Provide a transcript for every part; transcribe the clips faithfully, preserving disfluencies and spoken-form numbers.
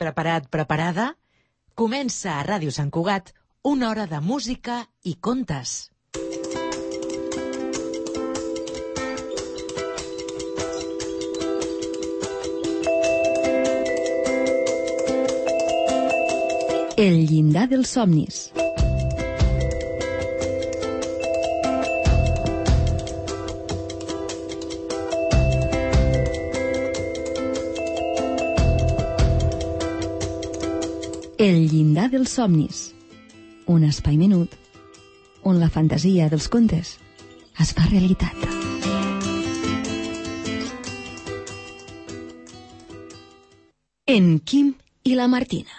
Preparat, preparada? Comença a Ràdio Sant Cugat una hora de música i contes. El llindar dels somnis. El llindar dels somnis. Un espai menut on la fantasia dels contes es fa realitat. En Quim i la Martina.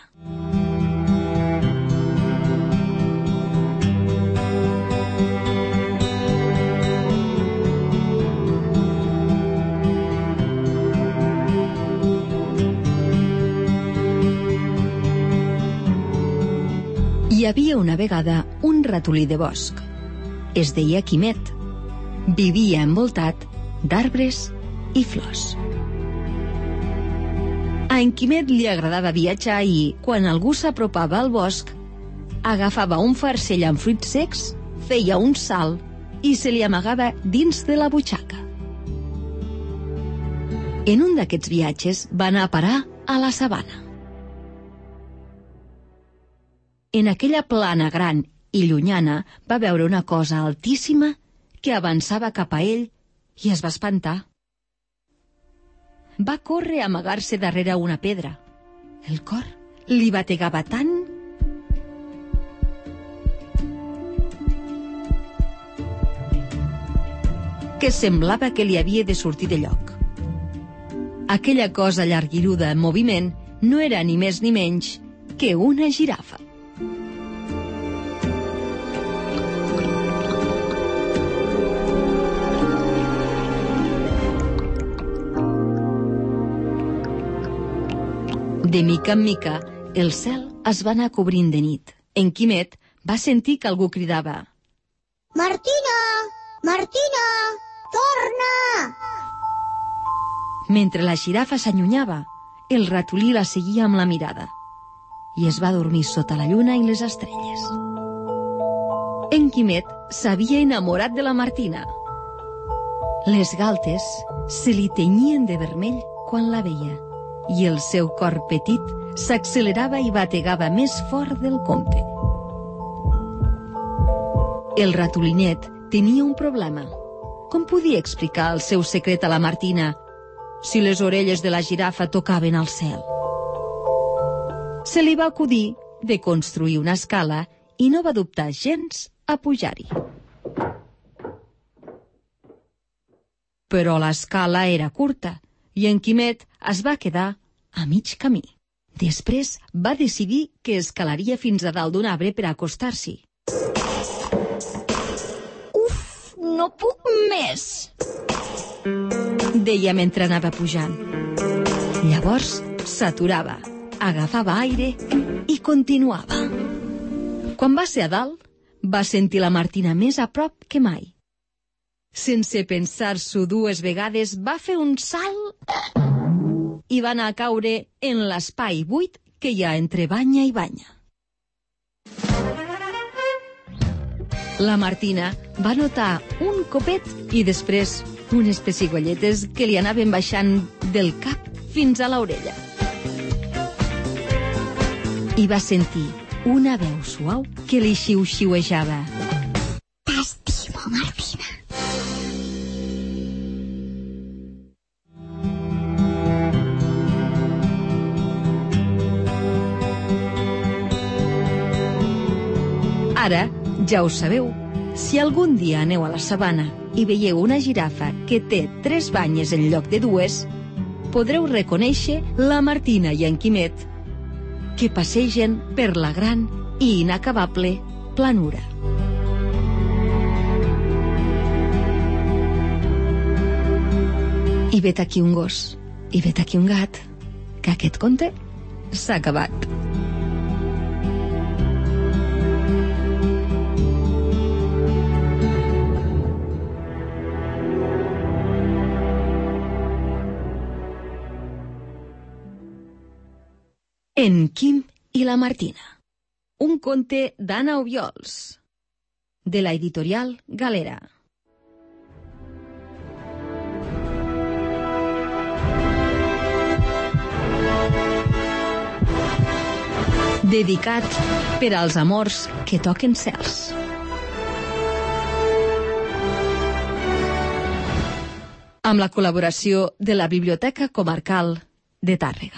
Hi havia una vegada un ratolí de bosc. Es deia Quimet. Vivia envoltat d'arbres i flors. A en Quimet li agradava viatjar i, quan algú s'apropava al bosc, agafava un farcell amb fruits secs, feia un salt i se li amagava dins de la butxaca. En un d'aquests viatges va anar a parar a la sabana. En aquella plana gran i llunyana va veure una cosa altíssima que avançava cap a ell i es va espantar. Va córrer a amagar-se darrere una pedra. El cor li bategava tant que semblava que li havia de sortir de lloc. Aquella cosa llarguiruda en moviment no era ni més ni menys que una girafa. De mica en mica, el cel es va anar cobrint de nit. En Quimet va sentir que algú cridava: Martina! Martina! Torna! Mentre la girafa s'allunyava, el ratolí la seguia amb la mirada i es va dormir sota la lluna i les estrelles. En Quimet s'havia enamorat de la Martina. Les galtes se li tenyien de vermell quan la veia i el seu cor petit s'accelerava i bategava més fort del compte. El ratolinet tenia un problema. Com podia explicar el seu secret a la Martina si les orelles de la girafa tocaven al cel? Se li va acudir de construir una escala i no va dubtar gens a pujar-hi. Però l'escala era curta i en Quimet es va quedar a mig camí. Després va decidir que escalaria fins a dalt d'un arbre per acostar-s'hi. Uf, no puc més! Deia mentre anava pujant. Llavors s'aturava, agafava aire i continuava. Quan va ser a dalt, va sentir la Martina més a prop que mai. Sense pensar-s'ho dues vegades, va fer un salt i va anar a caure en l'espai buit que hi ha entre banya i banya. La Martina va notar un copet i després unes pessigolletes que li anaven baixant del cap fins a l'orella. I va sentir una veu suau que li xiu-xiuejava: T'estimo, Martina. Ara, ja ho sabeu, si algun dia aneu a la sabana i veieu una girafa que té tres banyes en lloc de dues, podreu reconèixer la Martina i en Quimet, que passegen per la gran i inacabable planura. I vet aquí un gos, i vet aquí un gat, que aquest conte s'ha acabat. En Quim i la Martina. Un conte d'Anna Obiols, de la editorial Galera. Dedicat per als amors que toquen cels. Amb la col·laboració de la Biblioteca Comarcal de Tàrrega.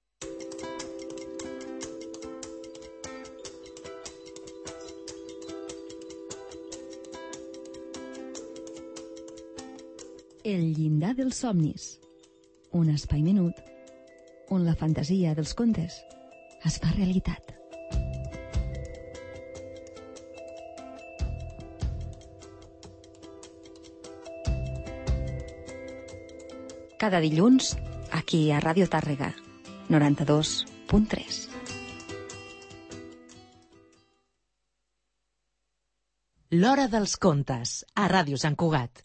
El llindar dels somnis. Un espai menut on la fantasia dels contes es fa realitat. Cada dilluns, aquí a Ràdio Tàrrega, noranta-dos punt tres. L'Hora dels Contes, a Ràdio Sant Cugat.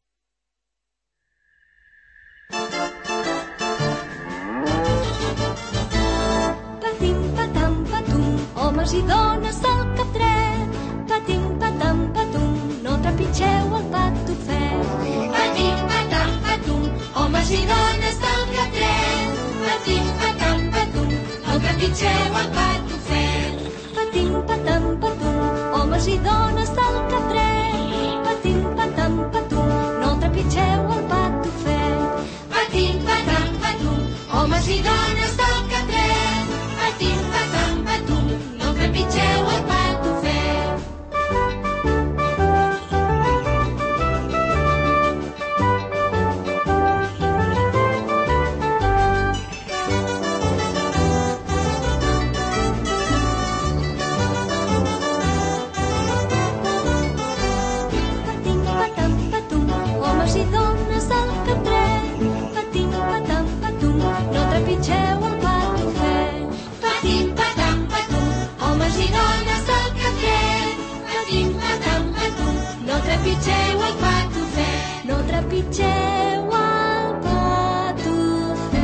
Patim, patam, patum, homes i dones del Capdret. Patim, patam, patum, no trepitgeu el patufet. Patim, patam, patum, homes i dones del Capdret. Patim, patam, patum, no trepitgeu el patufet. Patim, patam, patum, homes i dones del Capdret. Patim, patam, patum, no trepitgeu el patufet. Patim, patam, patum, homes i dones del Capdret. Patim, patam, patum, no trepitgeu el patufet. Trepitgeu el patufet, no trepitgeu el patufet.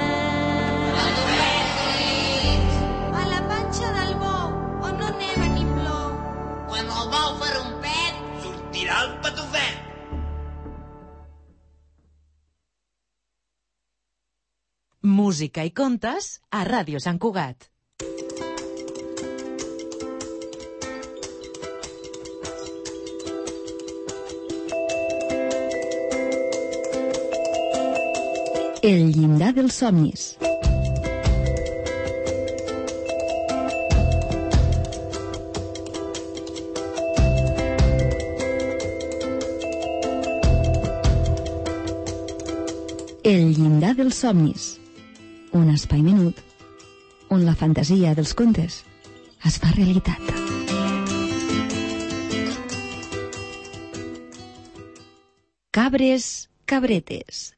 A la panxa del bou, on no neva ni plou. Quan el bou fa un pet, sortirà el patufet. Música i contes a Ràdio Sant Cugat. El llindar dels somnis. El llindar dels somnis. Un espai menut on la fantasia dels contes es fa realitat. Cabres, cabretes.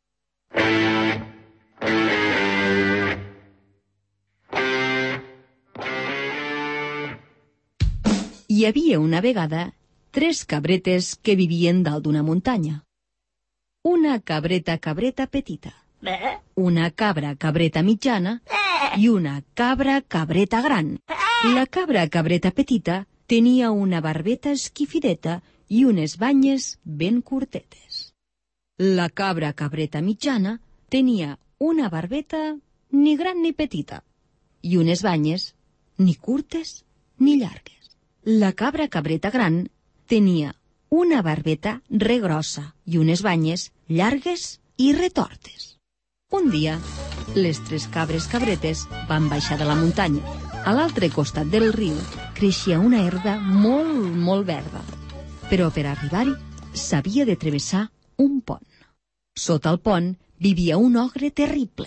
Hi havia una vegada tres cabretes que vivien dalt d'una muntanya. Una cabreta cabreta petita, una cabra cabreta mitjana i una cabra cabreta gran. La cabra cabreta petita tenia una barbeta esquifideta i unes banyes ben curtetes. La cabra cabreta mitjana tenia una barbeta ni gran ni petita i unes banyes ni curtes ni llargues. La cabra cabreta gran tenia una barbeta regrossa i unes banyes llargues i retortes. Un dia, les tres cabres cabretes van baixar de la muntanya. A l'altre costat del riu creixia una herba molt, molt verda. Però per arribar-hi s'havia de travessar un pont. Sota el pont vivia un ogre terrible.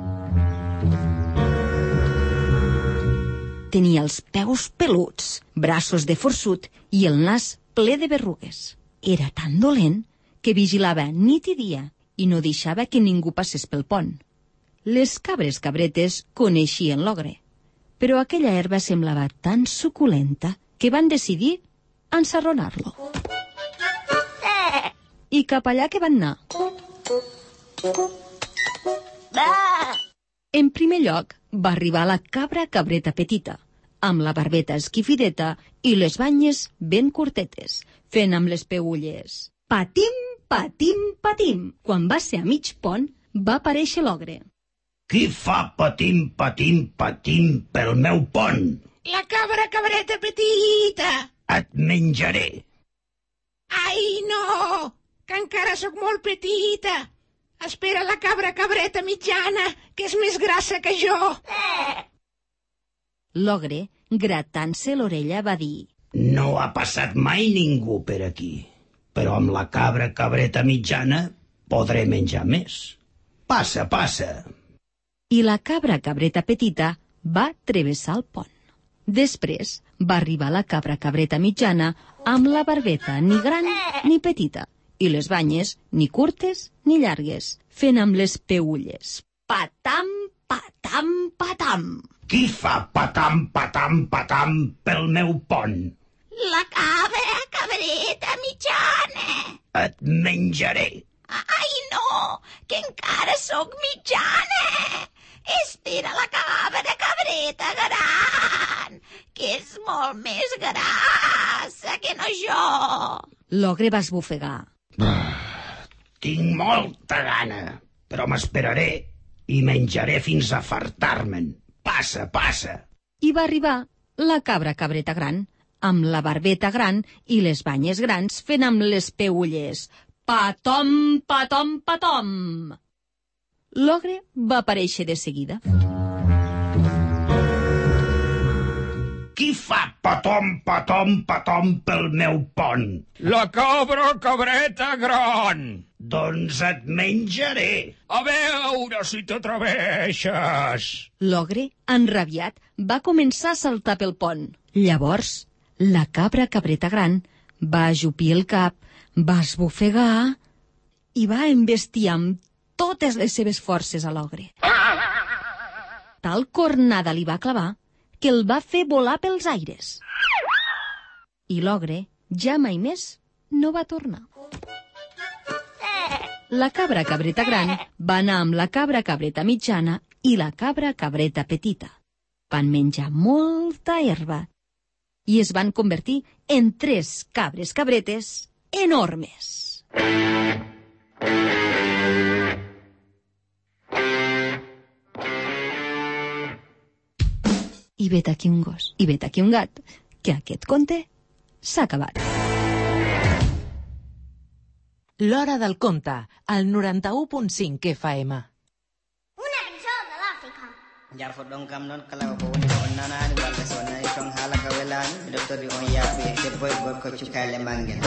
Tenia els peus peluts, braços de forçut i el nas ple de berrugues. Era tan dolent que vigilava nit i dia i no deixava que ningú passés pel pont. Les cabres cabretes coneixien l'ogre, però aquella herba semblava tan suculenta que van decidir ensarronar-lo. I cap allà que van anar. En primer lloc, va arribar la cabra cabreta petita, amb la barbeta esquifideta i les banyes ben curtetes, fent amb les peülles. Patim, patim, patim. Quan va ser a mig pont, va aparèixer l'ogre. Qui fa patim, patim, patim pel meu pont? La cabra cabreta petita. Et menjaré. Ai, no, que encara sóc molt petita. Espera la cabra cabreta mitjana, que és més grassa que jo. L'ogre, gratant-se l'orella, va dir: No ha passat mai ningú per aquí, però amb la cabra cabreta mitjana podré menjar més. Passa, passa. I la cabra cabreta petita va travessar el pont. Després va arribar la cabra cabreta mitjana amb la barbeta ni gran ni petita i les banyes ni curtes ni llargues, fent amb les peülles. Patam, patam, patam. Qui fa patam, patam, patam pel meu pont? La cabra cabreta mitjana. Et menjaré. Ai, no, que encara sóc mitjana. Espera la cabra cabreta gran, que és molt més grassa que no jo. L'ogre va esbufegar. Tinc molta gana, però m'esperaré i menjaré fins a fartar-me'n. Passa, passa. I va arribar la cabra cabreta gran, amb la barbeta gran i les banyes grans fent amb les peülles. Patom, patom, patom. L'ogre va aparèixer de seguida. Qui fa patom, patom, patom pel meu pont? La cabra cabreta gran. Doncs et menjaré. A veure si t'atreveixes. L'ogre, enrabiat, va començar a saltar pel pont. Llavors, la cabra cabreta gran va ajupir el cap, va esbufegar i va embestir amb totes les seves forces a l'ogre. Tal cornada li va clavar que el va fer volar pels aires. I l'ogre ja mai més no va tornar. La cabra cabreta gran va anar amb la cabra cabreta mitjana i la cabra cabreta petita. Van menjar molta herba i es van convertir en tres cabres cabretes enormes. I vet aquí un gos, i vet aquí un gat, que aquest conte s'ha acabat. L'Hora del Conte, al noranta-u punt cinc F M. Una cançó de l'Àfrica. Jarfo ɗon kam noon kala ko woni ko on nanani walla so nani ton haala ka welani miɗo tori on yaaɓe debbo e gorko cukalel mangel.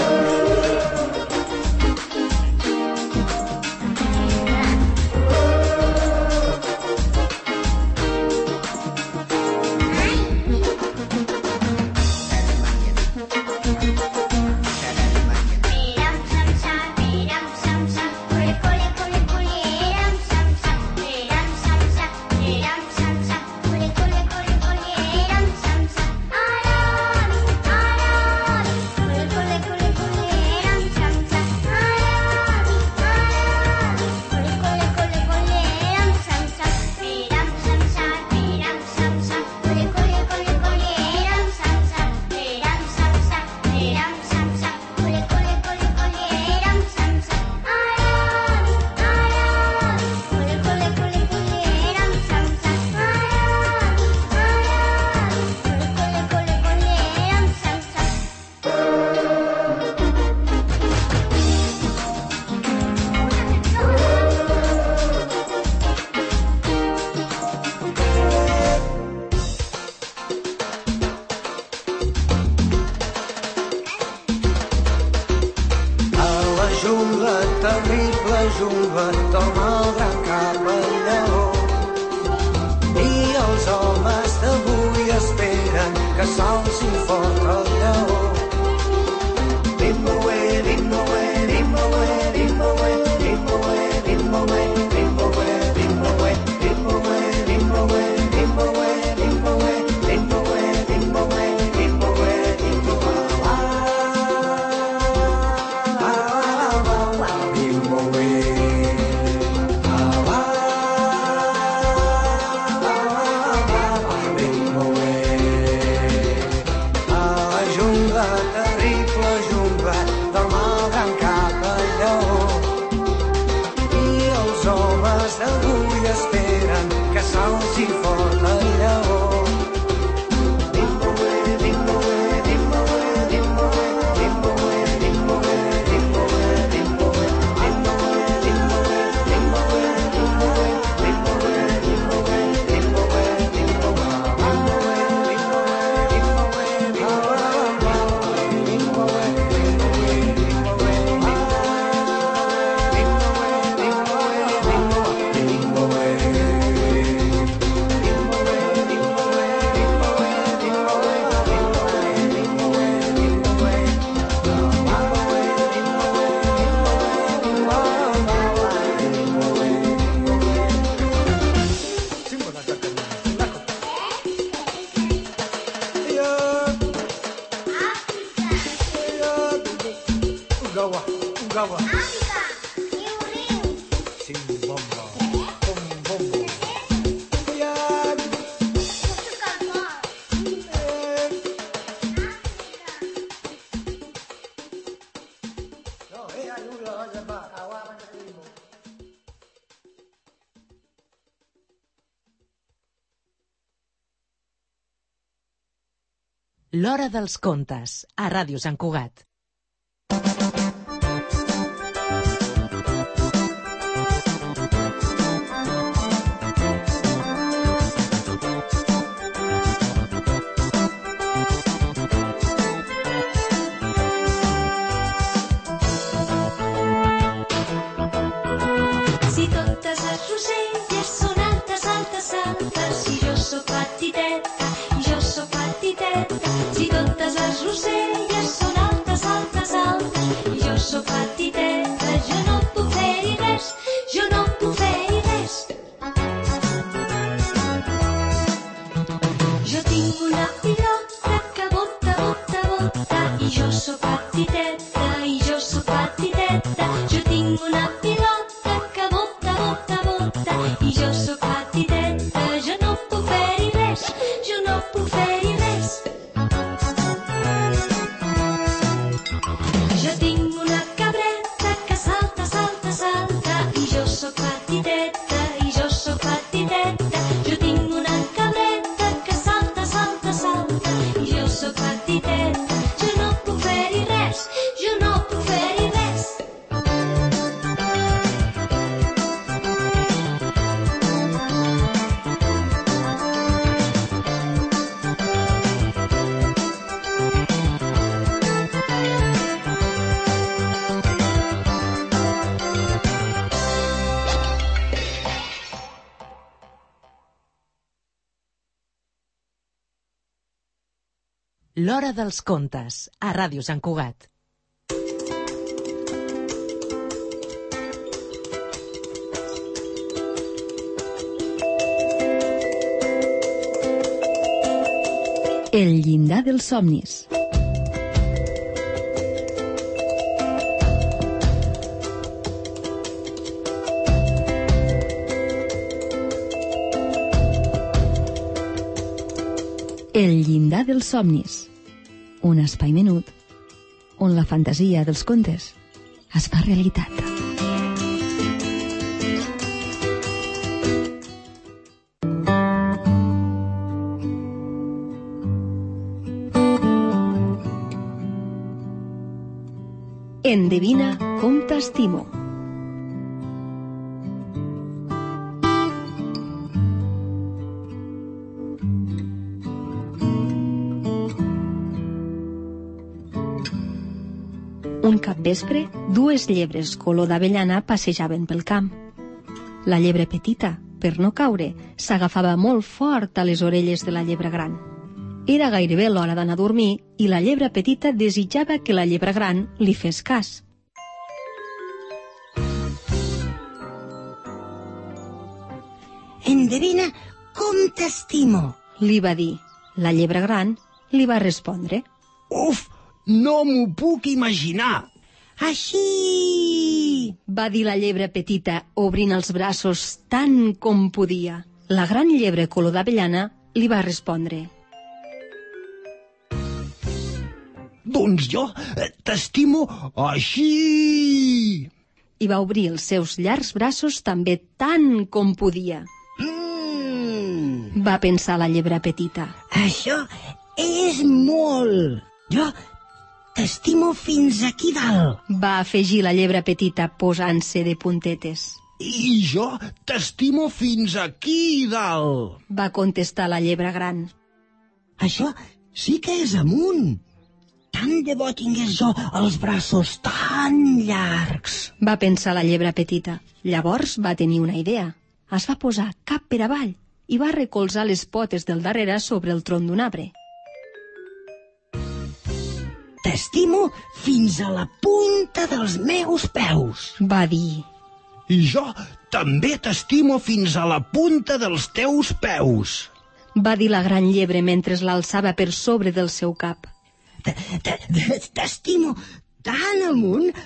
brava. Àvica, riu, riu. Simbomba. Bom, bombo. Aviam. Busca el mort. No, eh, ayuda, vaya, va, aguanta, primo. L'Hora dels Contes, a Ràdio Sant Cugat. Si totes les roselles són altes, altes, altes, i jo sóc petiteta, i jo sóc petiteta. Si totes les roselles són altes, altes, altes, i jo sóc petiteta, jo no puc fer-hi res, jo no puc fer-hi res. Jo tinc una pilota que bota, bota, bota, i jo sóc petiteta, i jo sóc petiteta. Jo tinc una pilota que bota, bota, bota, i jo sóc petiteta, jo no puc fer-hi res, jo no puc fer-hi res. Jo tinc una cabreta que salta, salta, salta, i jo sóc petiteta, i jo sóc petiteta. Jo tinc una cabreta que salta, salta, salta, i jo sóc petiteta, jo no puc fer-hi res, jo no puc fer-hi res. L'Hora dels Contes, a Ràdio Sant Cugat. El llindar dels somnis. El llindar dels somnis. Un espai menut on la fantasia dels contes es fa realitat. Endevina com t'estimo. Un capvespre, dues llebres color d'avellana passejaven pel camp. La llebre petita, per no caure, s'agafava molt fort a les orelles de la llebre gran. Era gairebé l'hora d'anar a dormir i la llebre petita desitjava que la llebre gran li fes cas. Endevina com t'estimo, li va dir. La llebre gran li va respondre. Uf, no m'ho puc imaginar. Així! Va dir la llebre petita, obrint els braços tant com podia. La gran llebre color d'avellana li va respondre. Doncs jo t'estimo així! I va obrir els seus llargs braços també tant com podia. Mm. Va pensar la llebre petita. Això és molt. Jo t'estimo fins aquí dalt. Va afegir la llebre petita posant-se de puntetes. I jo t'estimo fins aquí dalt. Va contestar la llebre gran. Això sí que és amunt. Tant de bo tingués jo els braços tan llargs. Va pensar la llebre petita. Llavors va tenir una idea. Es va posar cap per avall i va recolzar les potes del darrere sobre el tronc d'un arbre. T'estimo fins a la punta dels meus peus, va dir. I jo també t'estimo fins a la punta dels teus peus, va dir la gran llebre mentre l'alçava per sobre del seu cap. T'estimo tan amunt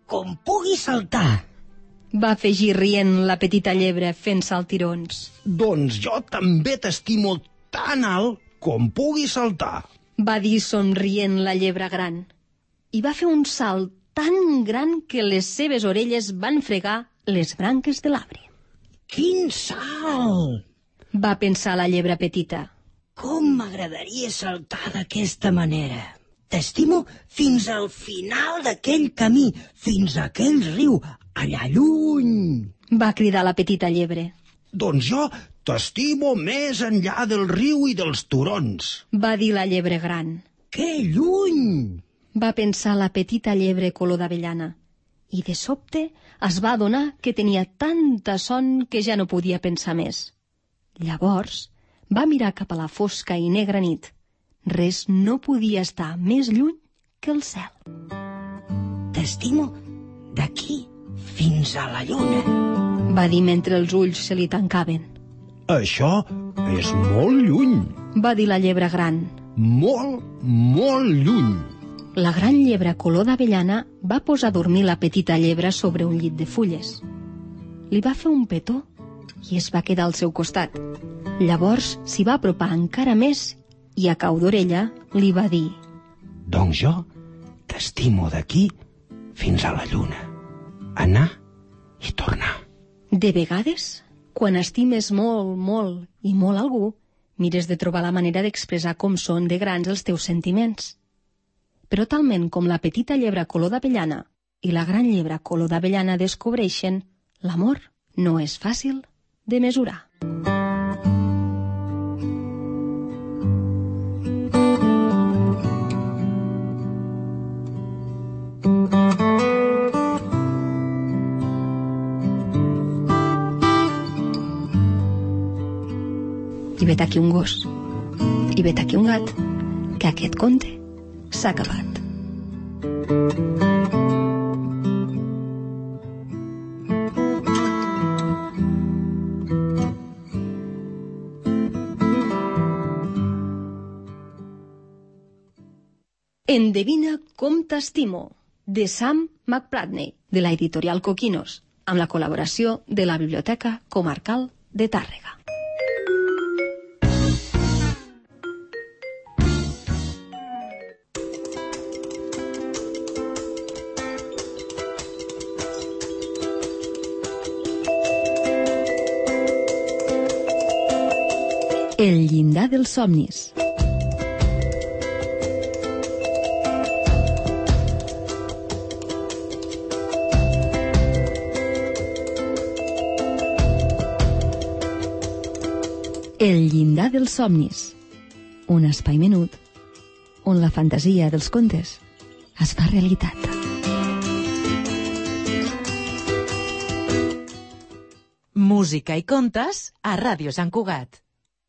com pugui saltar. Va afegir rient la petita llebre fent saltirons. Doncs jo també t'estimo tan alt com pugui saltar. Va dir somrient la llebre gran. I va fer un salt tan gran que les seves orelles van fregar les branques de l'arbre. Quin salt! Va pensar la llebre petita. Com m'agradaria saltar d'aquesta manera. T'estimo fins al final d'aquell camí, fins a aquell riu, allà lluny. Va cridar la petita llebre. Doncs jo t'estimo més enllà del riu i dels turons. Va dir la llebre gran. Que lluny! Va pensar la petita llebre color d'avellana. I de sobte es va adonar que tenia tanta son que ja no podia pensar més. Llavors va mirar cap a la fosca i negra nit. Res no podia estar més lluny que el cel. T'estimo d'aquí fins a la lluna, va dir mentre els ulls se li tancaven. Això és molt lluny, va dir la llebre gran. Molt, molt lluny. La gran llebre color d'avellana va posar a dormir la petita llebre sobre un llit de fulles. Li va fer un petó i es va quedar al seu costat. Llavors s'hi va apropar encara més i a cau d'orella li va dir: Doncs jo t'estimo d'aquí fins a la lluna. Anar i tornar. De vegades, quan estimes molt, molt i molt algú, mires de trobar la manera d'expressar com són de grans els teus sentiments. Però talment com la petita llebre color d'avellana i la gran llebre color d'avellana descobreixen, l'amor no és fàcil de mesurar. I vet aquí un gos, i vet aquí un gat, que aquest conte s'ha acabat. Endevina com t'estimo, de Sam McPratney, de la editorial Coquinos, amb la col·laboració de la Biblioteca Comarcal de Tàrrega. El llindar dels somnis. El llindar dels somnis. Un espai menut on la fantasia dels contes es fa realitat. Música i contes a Ràdio Sant Cugat.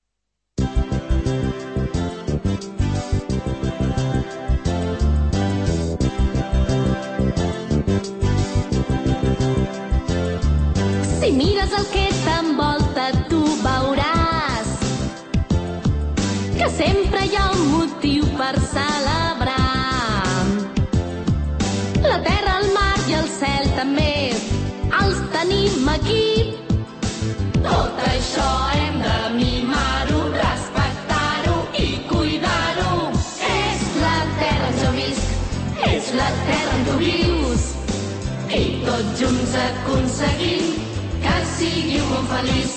Si mires el que t'envolta, tu veuràs que sempre hi ha un motiu per celebrar. La terra, el mar i el cel també els tenim aquí. Tot això hem de mimar-ho, respectar-ho i cuidar-ho. És la terra on jo visc, és la terra on tu vius, i tots junts aconseguim que sigui un món feliç.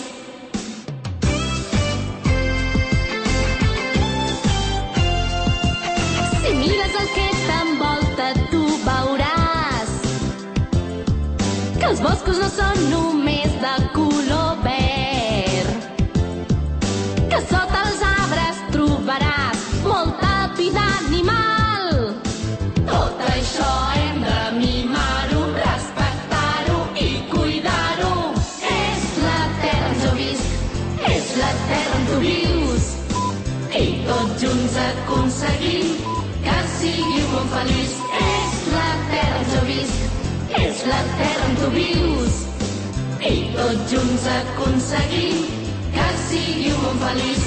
Si mires el que t'envolta, tu veuràs que els boscos no són només de color verd, que sota els arbres trobaràs molta vida animal. Tot això hem de mimar-ho, respectar-ho i cuidar-ho. És la terra on jo visc, és la terra on tu vius, i tots junts aconseguim que sigui un món feliç. És la terra on jo visc, és la terra on tu vius, i tots junts aconseguim que sigui un món feliç.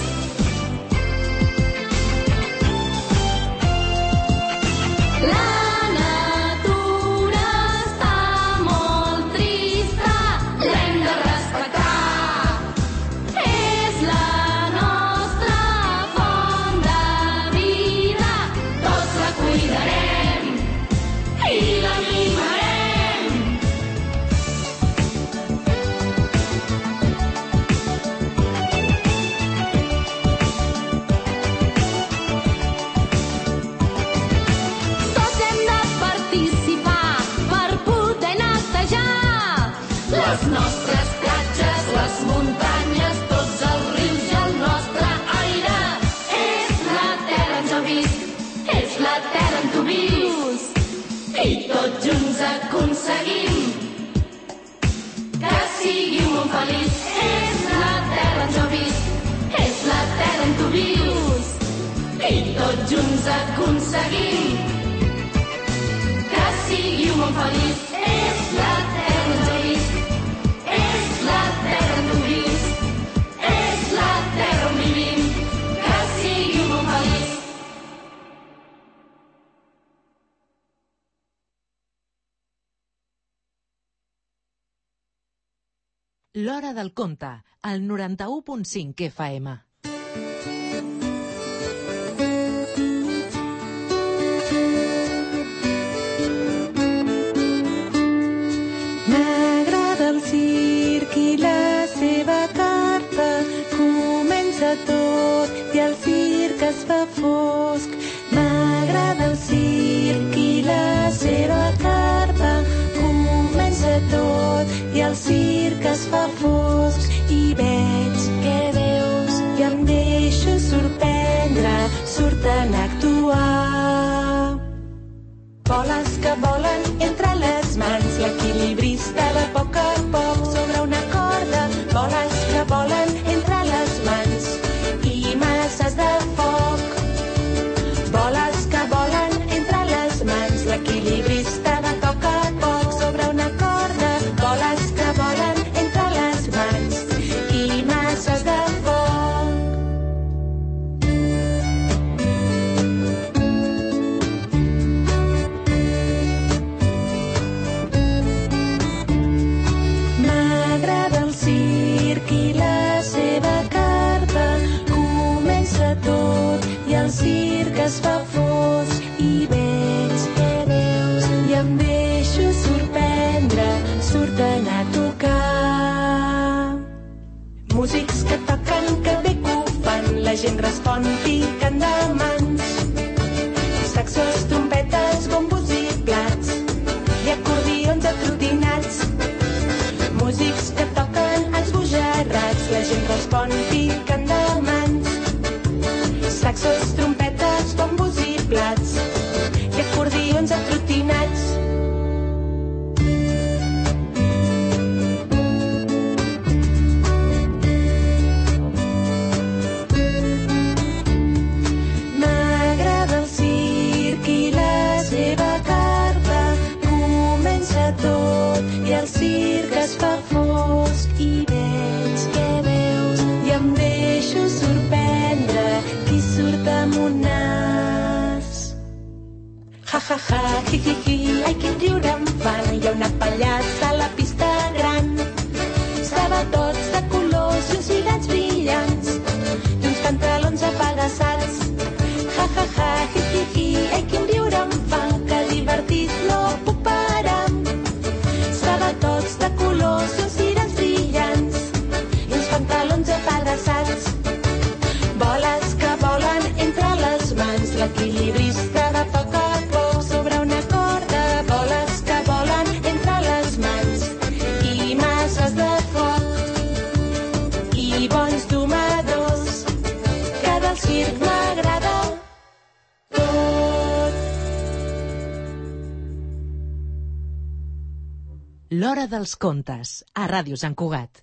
La natura està i tots junts aconseguim que sigui un món feliç. És la terra on he vist, és la terra on he vist, és la terra on vivim, que sigui un món feliç. L'Hora del Conte, al noranta-u punt cinc F M. M'agrada el circ i la seva carpa, comença tot i el circ es fa fosc. M'agrada el circ i la seva carpa, comença tot i el circ es fa fosc. I veig que veus i em deixo sorprendre, surten a actuar. Boles que volen entre les mans, l'equilibrista de poc a poc sobre una corda. Boles que volen entre les mans i masses de foc. Boles que volen entre les mans, l'equilibrista de poc a poc sobre una corda. Boles que volen entre les mans i masses de foc. M'agrada el circ i la seva carpa, comença tot i el circ es fa fosc. I veig que veus i em deixo sorprendre, surten a tocar. Músics que toquen, que bé que ho fan, la gent respon picant de mans. Saxos, trompetes, bombos i plats, i acordions atrotinats. Músics que toquen els bojarrats, la gent respon picant de mans. Saxos, trompetes, bombos i plats, i acordions atrotinats. M'agrada el circ i la seva carpa, comença tot i el circ es fa fosc. I veig que veus i em deixo sorprendre, qui surt amb un nas. Ha ha ha, hi hi hi, ai quin riure em fan, hi ha una pallassa a la pista gran. Sabatots de colors i uns lligats brillants, i uns pantalons apegaçats. Ha ha ha, hi hi hi, ai quin riure em fan, que divertit no puc parar. Sabatots de colors i uns lligats brillants, i uns pantalons apegaçats. Boles que volen entre les mans, l'equilibrista de poc a poc sobre una corda. Boles que volen entre les mans i masses de foc i bons domadors, que del circ m'agrada tot. L'Hora dels Contes, a Ràdio Sant Cugat.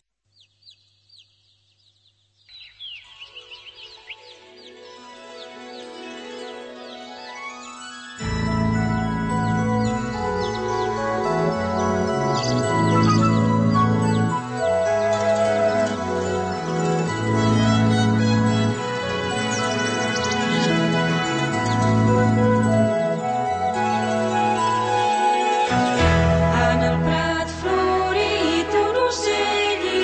En el prat florit un ocell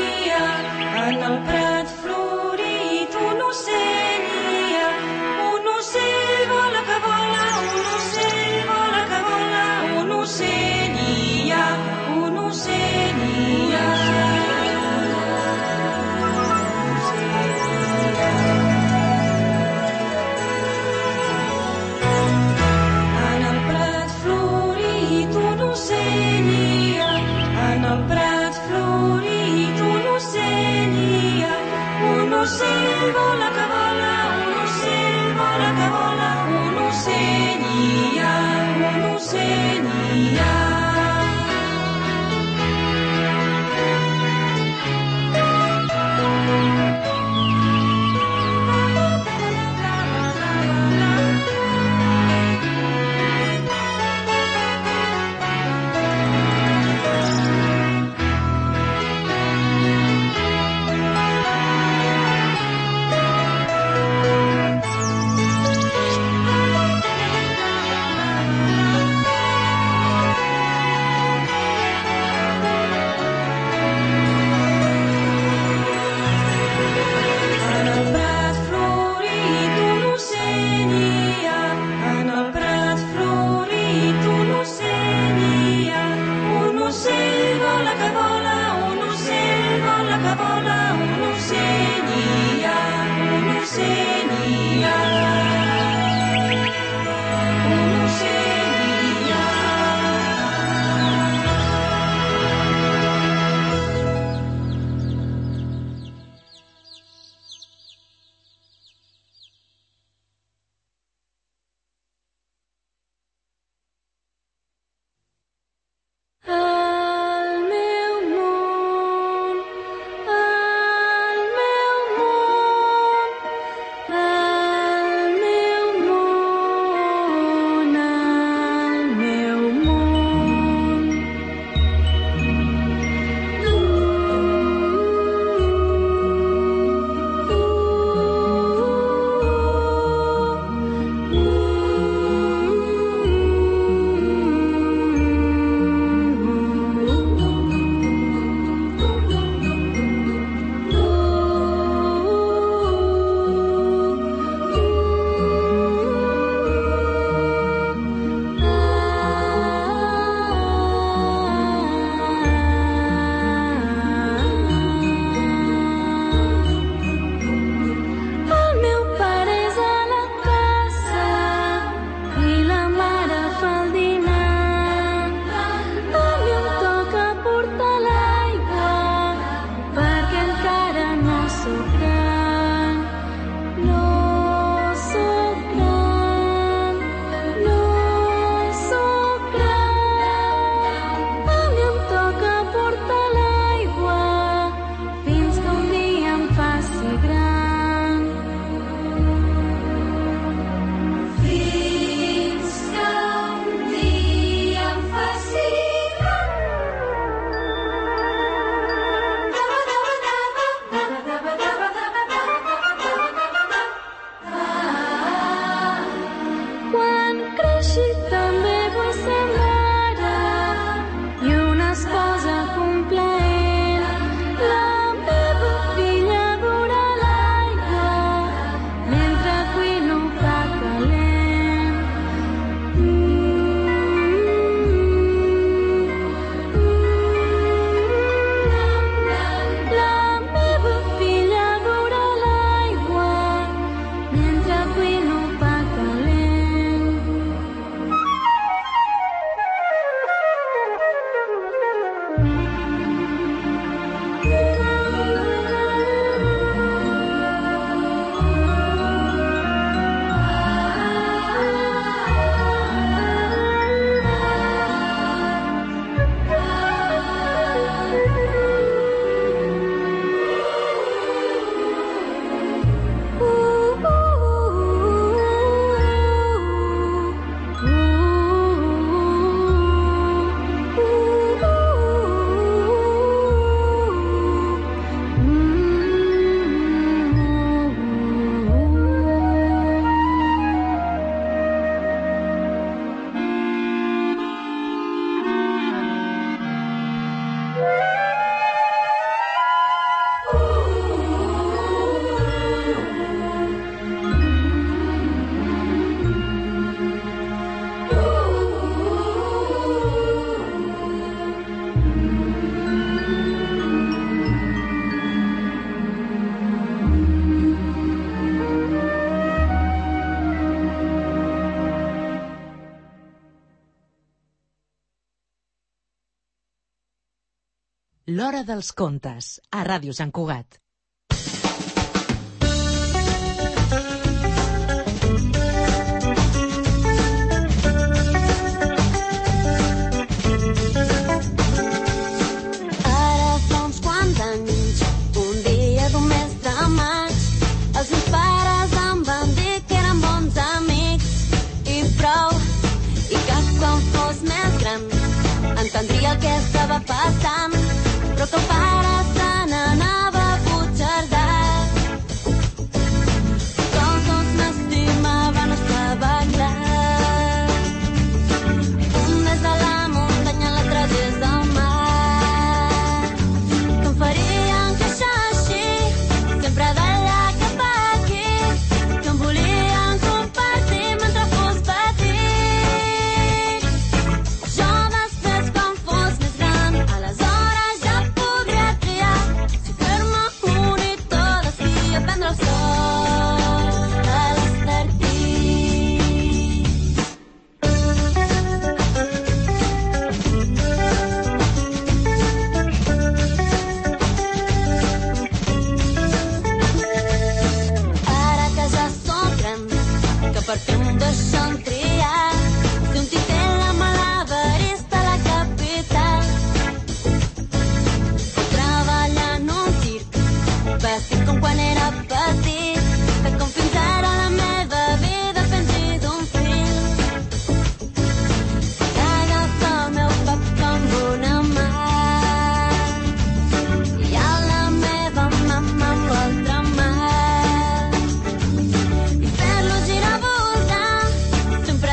així també vull ser mare i una esposa complaent. La meva filla veurà l'aigua mentre cuino pa calent. La meva filla veurà l'aigua mentre cuino pa calent. L'Hora dels Contes, a Ràdio Sant Cugat. Ara fa uns quants anys, un dia d'un mes de maig, els meus pares em van dir que eren bons amics i prou, i que quan fos més gran entendria el que estava passant, però que el pare se n'anava a Puigcerdà. Que els dos m'estimaven no estava clar. Un des de la muntanya, l'altre des del mar, que em farien créixer així, sempre d'allà cap aquí, que em volien compartir mentre fos petit. Jo després, quan fos més gran, aleshores ja podria triar si fer-me monitor d'esquí i aprendre el sol a l'Estartí. Ara que ja sóc gran, que per fi m'ho deixen triar, si un titella malabarista a la capital, treballar en un circ, vestit com quan era petit, que com fins ara la meva vida pengi d'un fil, agafar el meu pap amb una mà i a la meva mama amb l'altra mà, i fer-lo girar, voltar, sempre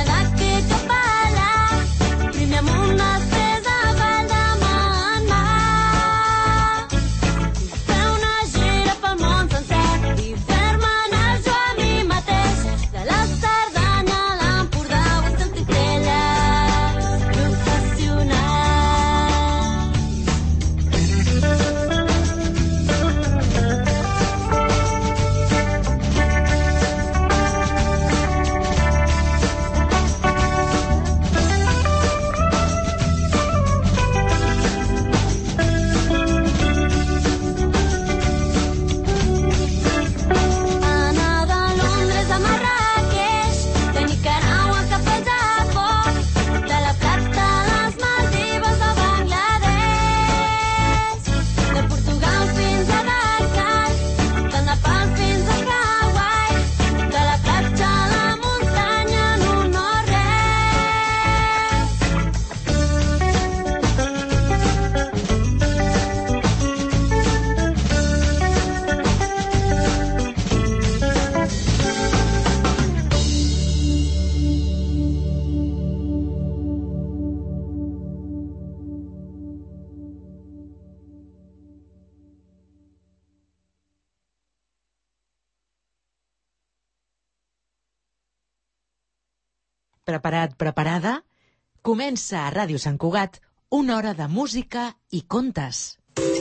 Preparat, preparada? Comença a Ràdio Sant Cugat una hora de música i contes.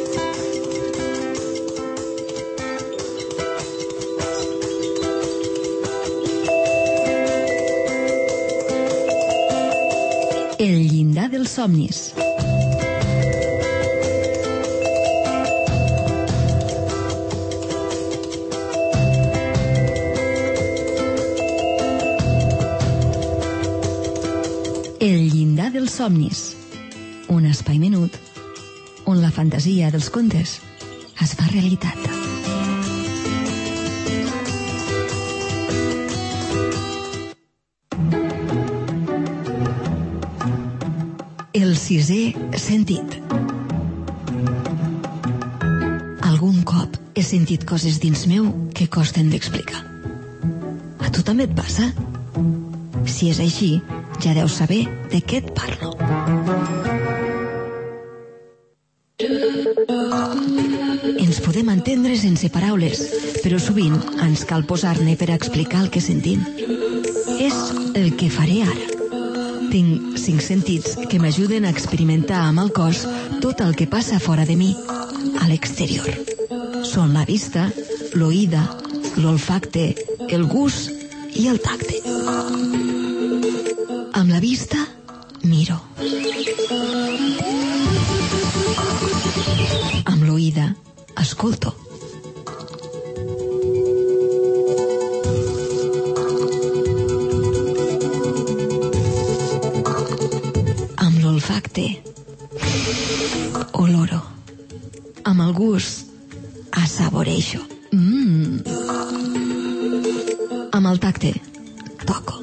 El llindar dels somnis. El llindar dels somnis. Un espai menut on la fantasia dels contes es fa realitat. El sisè sentit. Algun cop he sentit coses dins meu que costen d'explicar. A tu també et passa? Si és així, ja deus saber de què et parlo. Ens podem entendre sense paraules, però sovint ens cal posar-ne per explicar el que sentim. És el que faré ara. Tinc cinc sentits que m'ajuden a experimentar amb el cos tot el que passa fora de mi, a l'exterior. Són la vista, l'oïda, l'olfacte, el gust i el tacte. Amb la vista, miro. Amb l'oïda, escolto. Amb l'olfacte, oloro. Amb el gust, assaboreixo. Mm. Amb el tacte, toco.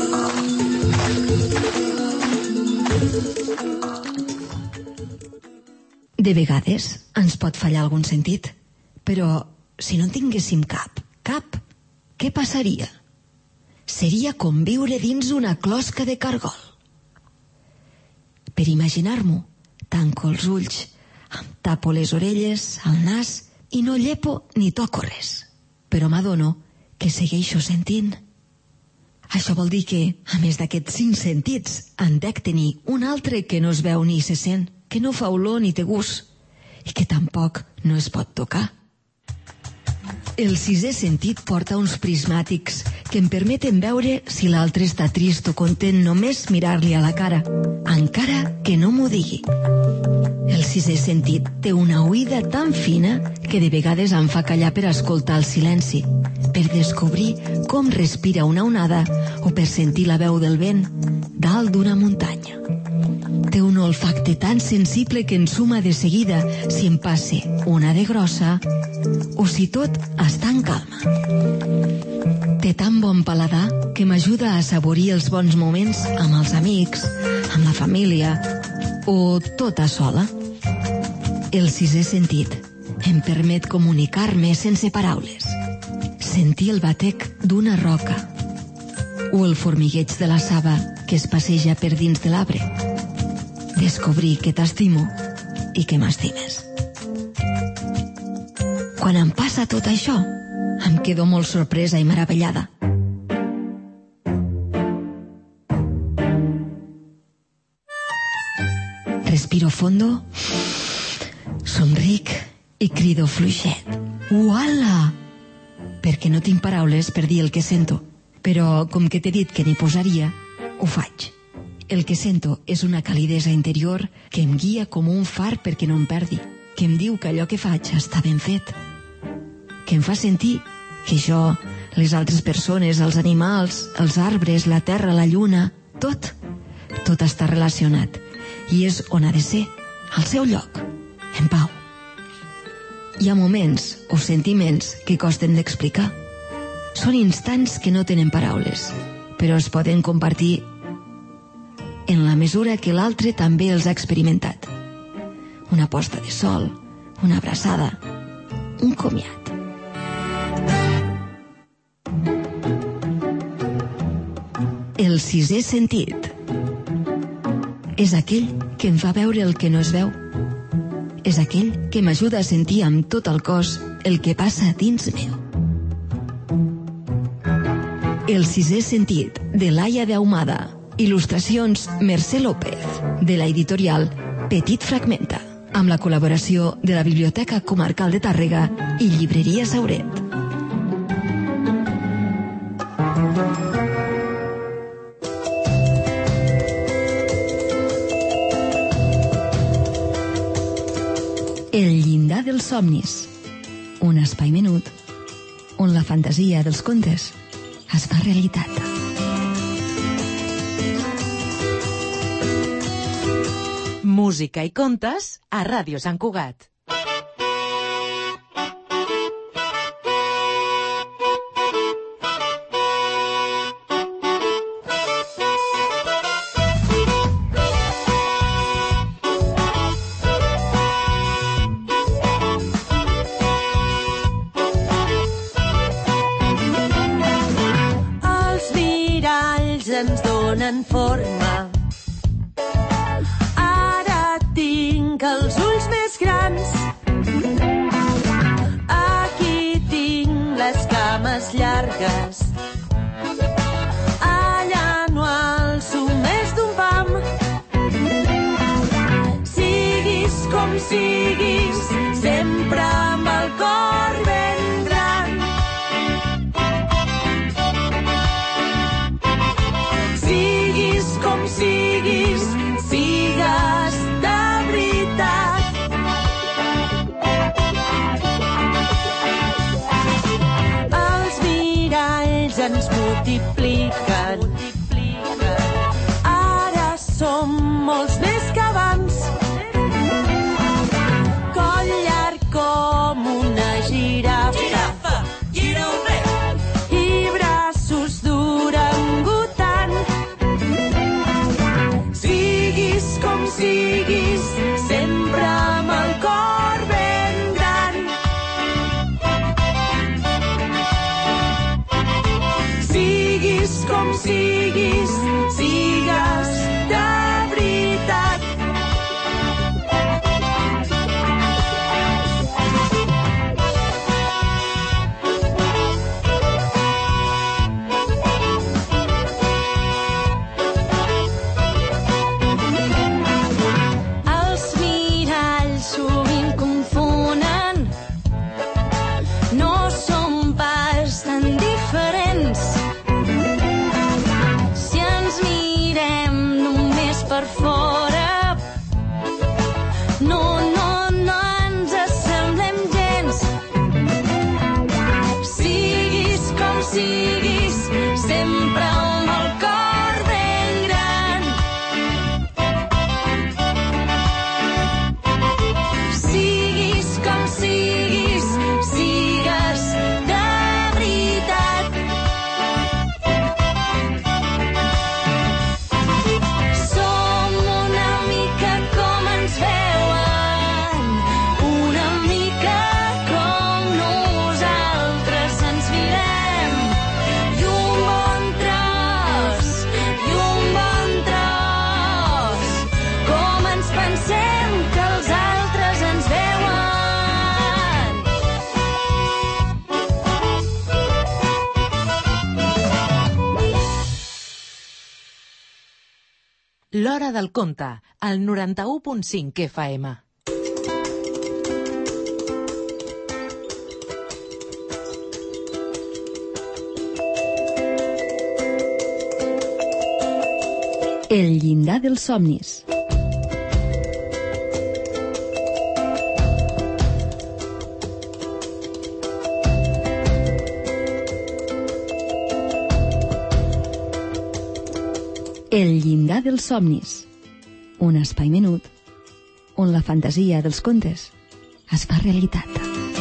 De vegades ens pot fallar algun sentit, però si no en tinguéssim cap, cap, què passaria? Seria com viure dins una closca de cargol. Per imaginar-m'ho, tanco els ulls, em tapo les orelles, el nas i no llepo ni toco res. Però m'adono que segueixo sentint. Això vol dir que, a més d'aquests cinc sentits, en dec tenir un altre que no es veu ni se sent, que no fa olor ni té gust, i que tampoc no es pot tocar. El sisè sentit porta uns prismàtics que em permeten veure si l'altre està trist o content només mirar-li a la cara, encara que no m'ho digui. El sisè sentit té una oïda tan fina que de vegades em fa callar per escoltar el silenci, per descobrir com respira una onada o per sentir la veu del vent dalt d'una muntanya. Té un olfacte tan sensible que ensuma de seguida si em passe una de grossa o si tot està en calma. Té tan bon paladar que m'ajuda a assaborir els bons moments amb els amics, amb la família o tota sola. El sisè sentit em permet comunicar-me sense paraules, sentir el batec d'una roca o el formigueig de la saba que es passeja per dins de l'arbre. Descobrir que t'estimo i que m'estimes. Quan em passa tot això, em quedo molt sorpresa i meravellada. Respiro fondo, somric i crido fluixet. Uala! Perquè no tinc paraules per dir el que sento, però com que t'he dit que n'hi posaria, ho faig. El que sento és una calidesa interior que em guia com un far perquè no em perdi, que em diu que allò que faig està ben fet, que em fa sentir que jo, les altres persones, els animals, els arbres, la terra, la lluna, tot, tot està relacionat i és on ha de ser, al seu lloc, en pau. Hi ha moments o sentiments que costen d'explicar. Són instants que no tenen paraules, però es poden compartir en la mesura que l'altre també els ha experimentat. Una posta de sol, una abraçada, un comiat. El sisè sentit és aquell que em fa veure el que no es veu. És aquell que m'ajuda a sentir amb tot el cos el que passa dins meu. El sisè sentit, de Laia de Ahumada. Il·lustracions Mercè López, de la editorial Petit Fragmenta, amb la col·laboració de la Biblioteca Comarcal de Tàrrega i Llibreria Sauret. El llindar dels somnis, un espai menut on la fantasia dels contes es fa realitat. Música i contes a Ràdio Sant Cugat. Els miralls ens donen forma. Ara tinc els ulls més grans. Aquí tinc les cames llargues. Allà no alço més d'un pam. Siguis com siguis, sempre amb el cor ben gran. Siguis com siguis, sigues de veritat. Els miralls ens multipliquen. Ara som molts més que abans. Coll llarg com una girafa. Girafa, gira un bé. I braços d'orangutan. Siguis com siguis, sempre amb el cor ben gran. Siguis com siguis, sigues de veritat. Els miralls sovint confonen. No som pas tan diferents. Si ens mirem només per fora, no, no, no ens assemblem gens. Siguis com siguis, sempre amb el cor ben gran. Siguis com siguis, sigues de veritat. Som una mica com ens veuen, una mica com nosaltres ens mirem. I un bon tros, i un bon tros, com ens pensem que els altres ens veuen. L'Hora del Conte, al noranta-u punt cinc F M. El llindar dels somnis. El llindar dels somnis. Un espai menut on la fantasia dels contes es fa realitat.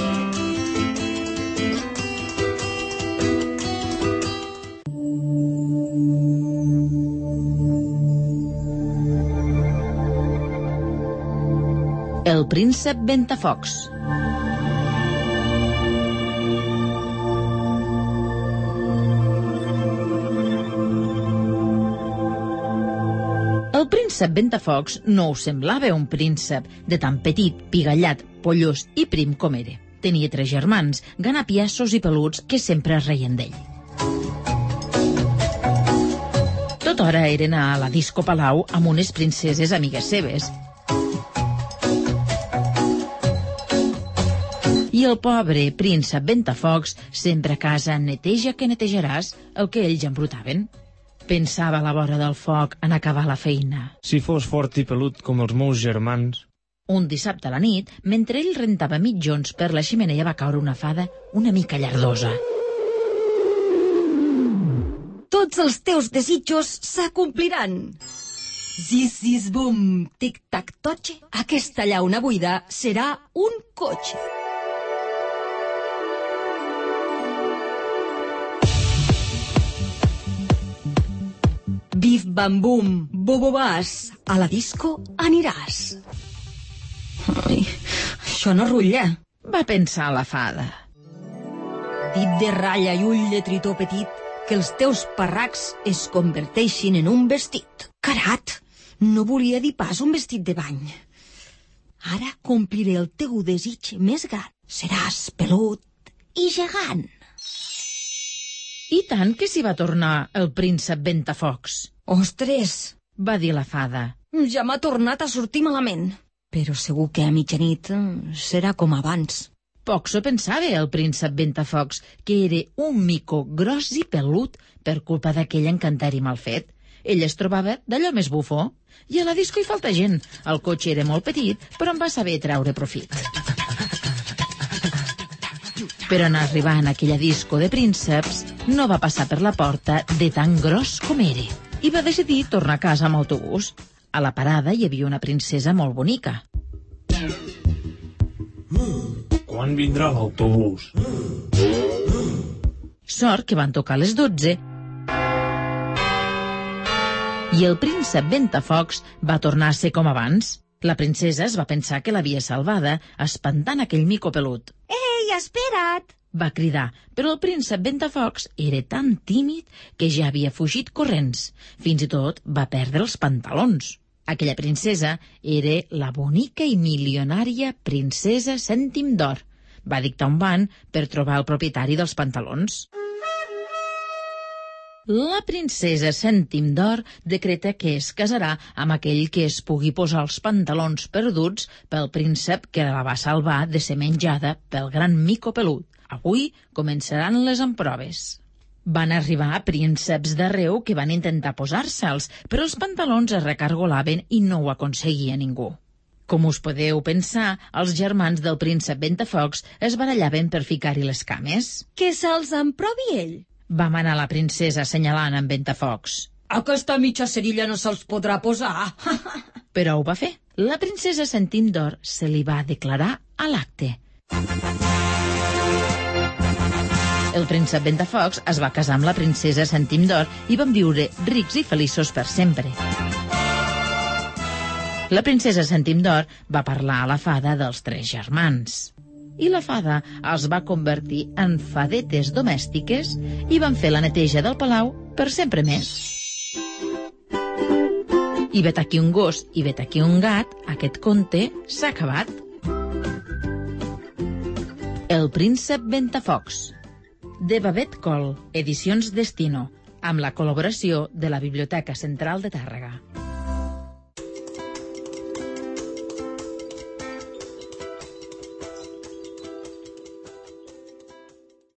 El príncep Ventafocs. El príncep Ventafocs no us semblava un príncep de tan petit, pigallat, pollós i prim com era. Tenia tres germans, ganapiassos i peluts, que sempre es reien d'ell. Tota hora eren a la disco Palau amb unes princeses amigues seves. I el pobre príncep Ventafocs sempre a casa neteja que netejaràs el que ells embrutaven. Pensava a la vora del foc en acabar la feina. Si fos fort i pelut com els meus germans... Un dissabte a la nit, mentre ell rentava mitjons per la xemeneia, va caure una fada una mica llardosa. Tots els teus desitjos s'acompliran. Zis, zis, bum, tic-tac, totxe. Aquesta llauna buida serà un cotxe. Bif, bam, bum, bobobàs. A la disco aniràs. Ai, això no rutlla. Va pensar la fada. Dit de ratlla i ull de tritó petit, que els teus parracs es converteixin en un vestit. Carat, no volia dir pas un vestit de bany. Ara compliré el teu desig més gran. Seràs pelut i gegant. I tant que s'hi va tornar el príncep Ventafocs. Ostres, va dir la fada. Ja m'ha tornat a sortir malament. Però segur que a mitjanit serà com abans. Poc s'ho pensava el príncep Ventafocs, que era un mico gros i pelut per culpa d'aquell encanteri mal fet. Ell es trobava d'allò més bufó. I a la disco hi falta gent. El cotxe era molt petit, però en va saber treure profit. Però en arribar en aquella disco de prínceps, no va passar per la porta de tan gros com era. I va decidir tornar a casa amb autobús. A la parada hi havia una princesa molt bonica. Quan vindrà l'autobús? Sort que van tocar les dotze. I el príncep Ventafocs va tornar a ser com abans. La princesa es va pensar que l'havia salvada, espantant aquell mico pelut. Ei, espera't! Va cridar, però el príncep Ventafocs era tan tímid que ja havia fugit corrents. Fins i tot va perdre els pantalons. Aquella princesa era la bonica i milionària princesa Cèntim d'Or. Va dictar un ban per trobar el propietari dels pantalons. La princesa Cèntim d'Or decreta que es casarà amb aquell que es pugui posar els pantalons perduts pel príncep que la va salvar de ser menjada pel gran mico pelut. Avui començaran les emproves. Van arribar prínceps d'arreu que van intentar posar-se'ls, però els pantalons es recargolaven i no ho aconseguia ningú. Com us podeu pensar, els germans del príncep Ventafocs es barallaven per ficar-hi les cames. Que se'ls emprovi ell. Va manar la princesa assenyalant en Ventafocs. Aquesta mitja cerilla no se'ls podrà posar. Però ho va fer. La princesa Cèntim d'Or se li va declarar a l'acte. El príncep Ventafocs es va casar amb la princesa Cèntim d'Or i van viure rics i feliços per sempre. La princesa Cèntim d'Or va parlar a la fada dels tres germans. I la fada els va convertir en fadetes domèstiques i van fer la neteja del palau per sempre més. I vet aquí un gos i vet aquí un gat, aquest conte s'ha acabat. El príncep Ventafocs, de Babet Col, Edicions Destino, amb la col·laboració de la Biblioteca Central de Tàrrega.